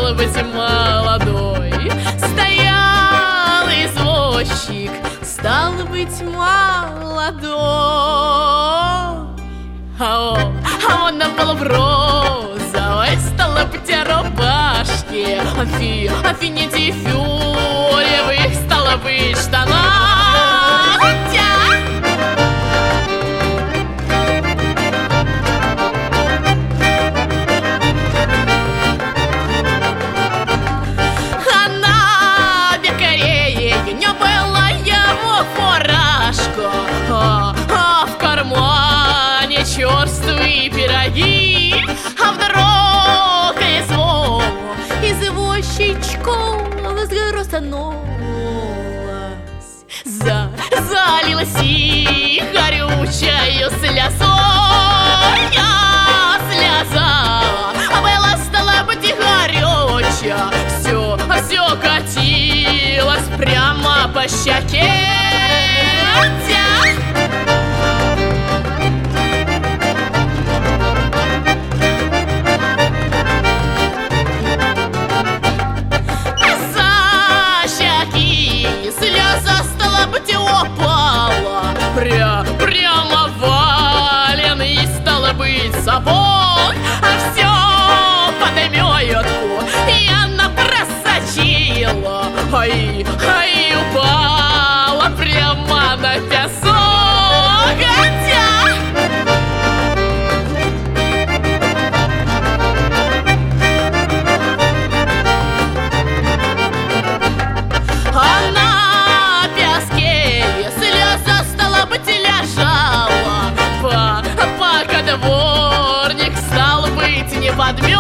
стал быть молодой. Стоял извозчик, стал быть молодой. А он был в розовой, стало быть, рубашке, афинити фиолетовых, стало быть, штанах. А на бекарее не было его фуражка, а в кармане черствые пироги, а в дорогу извозчичком взгрустнулась, залилась и горючая слезой. Слеза, а была, стала быть, и горючая, все катилось прямо по щеке. Слеза, стала быть, упала прямо вален, и стало быть сапог, а все подметку, и она просочила, ай, упала прямо на песок. Пока дворник, стал быть, не подмет.